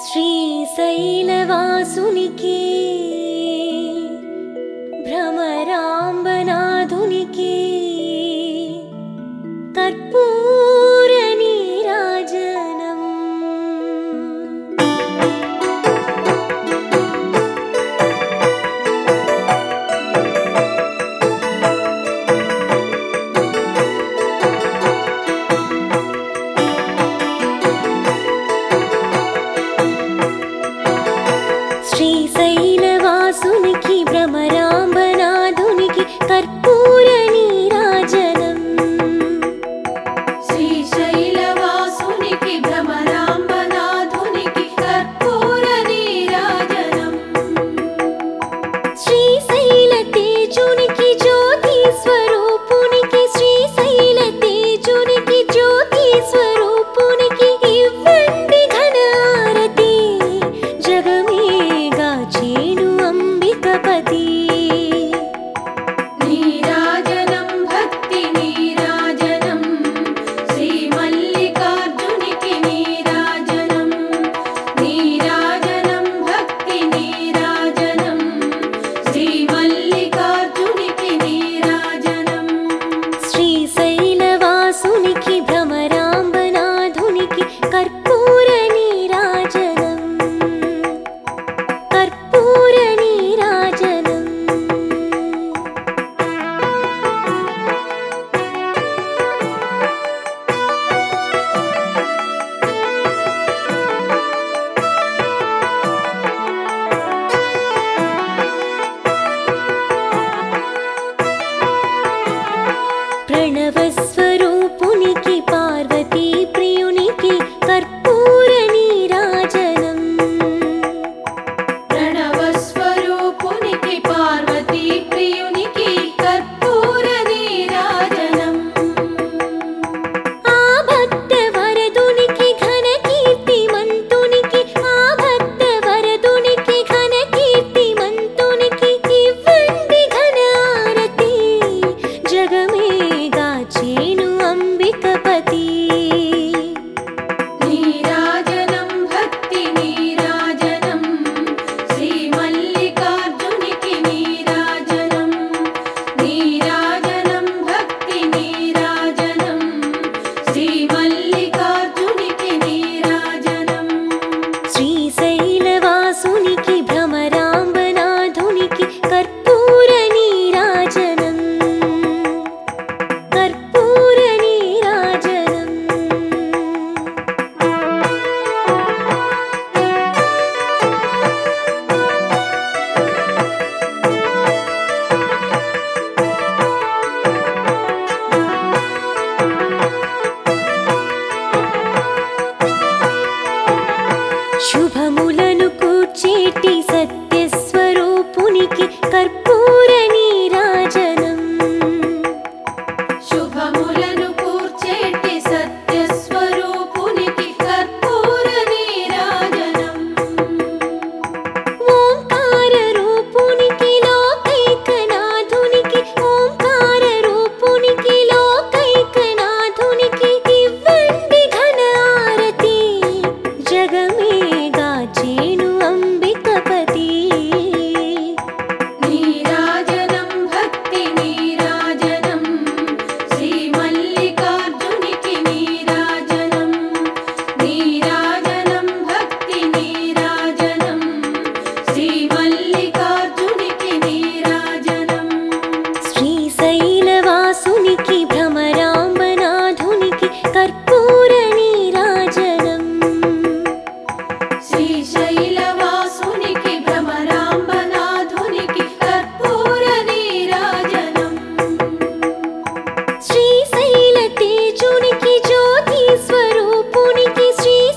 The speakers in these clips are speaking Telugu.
శ్రీశైలవాసునికి భ్రమరాంబనాథునికి కర్పూర నీరాజనం శ్రీశైలవాసునికి భ్రమరాంబనాథునికి కర్పూర నీరాజనం శ్రీశైలవాసునికి భ్రమరాంబనాథునికి కర్పూర నీరాజనం శ్రీశైల తేజునికి జ్యోతి స్వరూపునికి శ్రీశైల తేజునికి జ్యోతి స్వరూపునికి ఇవ్వండి ఘనారతి జగమేగా చేను అంబికపతి నీరాజనం భక్తి నీరాజనం శ్రీ మల్లికార్జునికి నీరాజనం నీరాజనం భక్తి నీరాజనం శ్రీ మల్లికార్జునికి నీరాజనం శ్రీశైలవాసునికి భ్రమరాంబనాథునికి కర్పూర నీరాజనం కర్పూర నీరాజనం ప్రణవస్వరూపునికి పార్వతీ ప్రియునికి కర్పూర నీరాజనం ప్రణవస్వరూపునికి పార్వతీ ప్రియునికి కర్పూర నీరాజనం ఆ భక్త వరదునికి ఘన కీర్తిమంతునికి ఆ భక్త వరదునికి ఘన కీర్తిమంతునికి ఇవ్వండి ఘనారతి జగమేగా చేను అంబికపతి నీరాజనం భక్తి నీరాజనం శ్రీ మల్లికార్జునికి నీరాజనం నీరాజనం భక్తి నీరాజనం శ్రీ మల్లికార్జునికి నీరాజనం శ్రీశైలవాసునికి భ్రమరాంబనాథునికి కర్పూర నీరాజనం కర్పూర నీరాజనం శుభములను కూర్చేటి సత్యస్వరూపునికి కర్పూర నీరాజనం శుభములను కూర్చేటి సత్యస్వరూపునికి కర్పూర నీరాజనం ఓంకార రూపునికి లోకైకనాథునికి ఓంకార రూపునికి లోకైకనాథునికి ఇవ్వండి ఘనారతి జగమేగా చేను అంబికపతి నీరాజనం భక్తి నీరాజనం శ్రీ మల్లికార్జునికి నీరాజనం నీరాజనం భక్తి నీరాజనం శ్రీ మల్లికార్జునికి నీరాజనం శ్రీశైలవాసునికి భ్రమరాంబనాథునికి కర్పూర నీరాజనం శ్రీశైలవాసునికి భ్రమరాంబనాథునికి కర్పూర నీరాజనం శ్రీశైల తేజునికి జ్యోతి స్వరూపునికి శ్రీ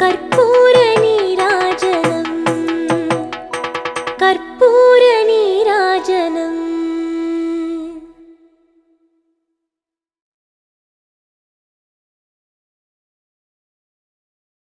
కర్పూర నీరాజనం కర్పూర నీరాజనం